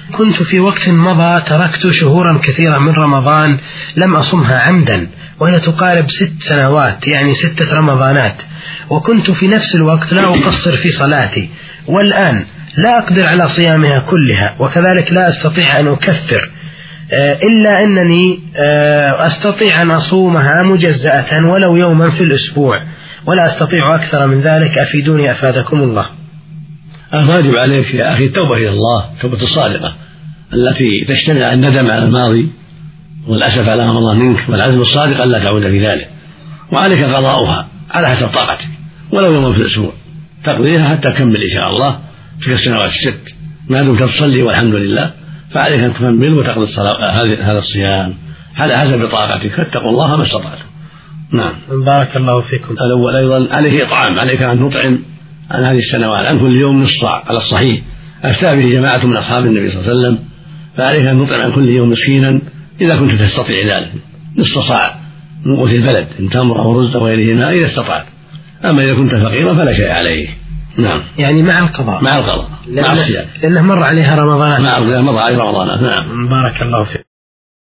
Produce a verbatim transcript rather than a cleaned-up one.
كنت في وقت مضى تركت شهورا كثيرة من رمضان لم أصمها عمدا، وهي تقارب ست سنوات يعني ستة رمضانات، وكنت في نفس الوقت لا أقصر في صلاتي، والآن لا أقدر على صيامها كلها، وكذلك لا أستطيع أن أكفر، إلا أنني أستطيع أن أصومها مجزأة ولو يوما في الأسبوع، ولا أستطيع أكثر من ذلك، أفيدوني أفادكم الله. الواجب عليك يا أخي التوبة إلى الله، توبة الصادقة التي تجتمع على الندم على الماضي والأسف على ما مضى منك، والعزم الصادق ألا تعود في ذلك، وعليك قضاؤها على حسب طاقتك ولو يوم في الأسبوع تقضيها حتى تكمل إن شاء الله تلك السنوات الست، ما دمت تصلي والحمد لله فعليك أن تكمل وتقضي هذا الصيام على حسب طاقتك، فاتقوا الله ما استطعتم. نعم. بارك الله فيكم. الأول أيضا عليه إطعام، عليك أن تطعم عن هذه السنوات عن كل يوم نصف صاع على الصحيح، أفتى به جماعة من أصحاب النبي صلى الله عليه وسلم، فعليك أن تطعم عن كل يوم مسكينا إذا كنت تستطيع ذلك، نصف صاع من قوت البلد إن تمر أو رز أو غيرهما إذا استطعت، أما إذا كنت فقيرا فلا شيء عليه. نعم. يعني مع القضاء. مع القضاء مع الصيام لأنه مر عليها رمضان. نعم مر عليها رمضان. نعم. بارك الله فيك.